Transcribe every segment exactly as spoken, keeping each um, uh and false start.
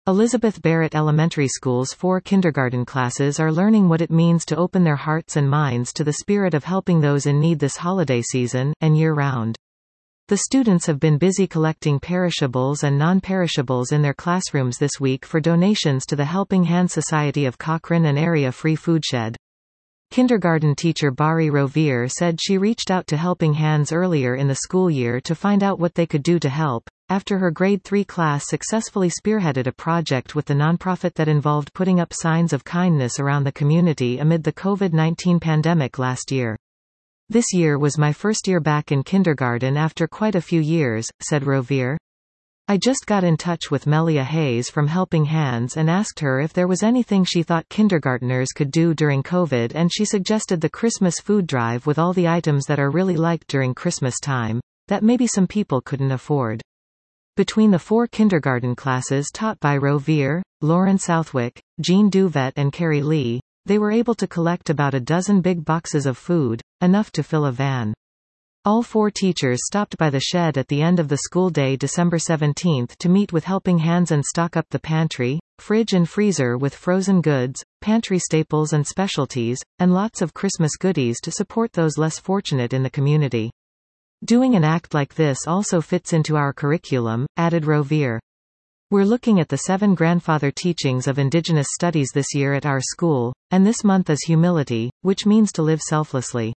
Elizabeth Barrett Elementary School's four kindergarten classes are learning what it means to open their hearts and minds to the spirit of helping those in need this holiday season, and year-round. The students have been busy collecting perishables and non-perishables in their classrooms this week for donations to the Helping Hands Society of Cochrane and Area Free Foodshed. Kindergarten teacher Bari Rovere said she reached out to Helping Hands earlier in the school year to find out what they could do to help, after her grade three class successfully spearheaded a project with the nonprofit that involved putting up signs of kindness around the community amid the COVID nineteen pandemic last year. "This year was my first year back in kindergarten after quite a few years," said Rovere. "I just got in touch with Melia Hayes from Helping Hands and asked her if there was anything she thought kindergarteners could do during COVID, and she suggested the Christmas food drive with all the items that are really liked during Christmas time, that maybe some people couldn't afford." Between the four kindergarten classes taught by Rovere, Lauren Southwick, Jean Duvet and Carrie Lee, they were able to collect about a dozen big boxes of food, enough to fill a van. All four teachers stopped by the shed at the end of the school day December seventeenth to meet with Helping Hands and stock up the pantry, fridge and freezer with frozen goods, pantry staples and specialties, and lots of Christmas goodies to support those less fortunate in the community. "Doing an act like this also fits into our curriculum," added Rovere. "We're looking at the seven grandfather teachings of Indigenous studies this year at our school, and this month is humility, which means to live selflessly.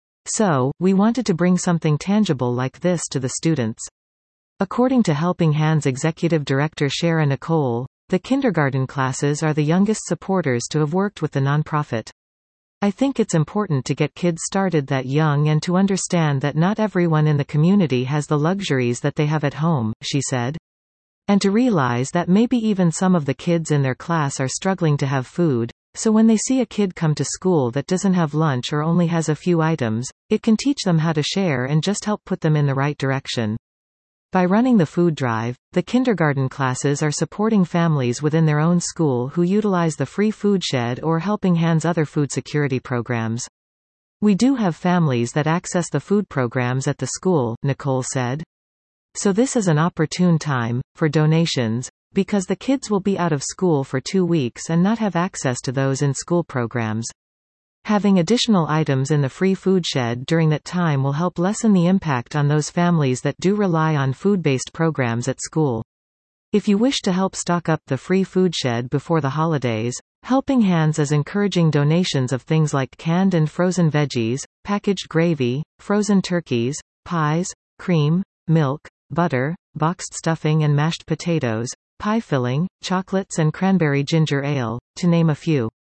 So, we wanted to bring something tangible like this to the students." According to Helping Hands Executive Director Shara Nicole, the kindergarten classes are the youngest supporters to have worked with the nonprofit. "I think it's important to get kids started that young and to understand that not everyone in the community has the luxuries that they have at home," she said. "And to realize that maybe even some of the kids in their class are struggling to have food. So when they see a kid come to school that doesn't have lunch or only has a few items, it can teach them how to share and just help put them in the right direction." By running the food drive, the kindergarten classes are supporting families within their own school who utilize the free food shed or Helping Hands other food security programs. "We do have families that access the food programs at the school," Nicole said. "So this is an opportune time for donations, because the kids will be out of school for two weeks and not have access to those in-school programs. Having additional items in the free food shed during that time will help lessen the impact on those families that do rely on food-based programs at school. If you wish to help stock up the free food shed before the holidays, Helping Hands is encouraging donations of things like canned and frozen veggies, packaged gravy, frozen turkeys, pies, cream, milk, butter, boxed stuffing and mashed potatoes, pie filling, chocolates and cranberry ginger ale, to name a few.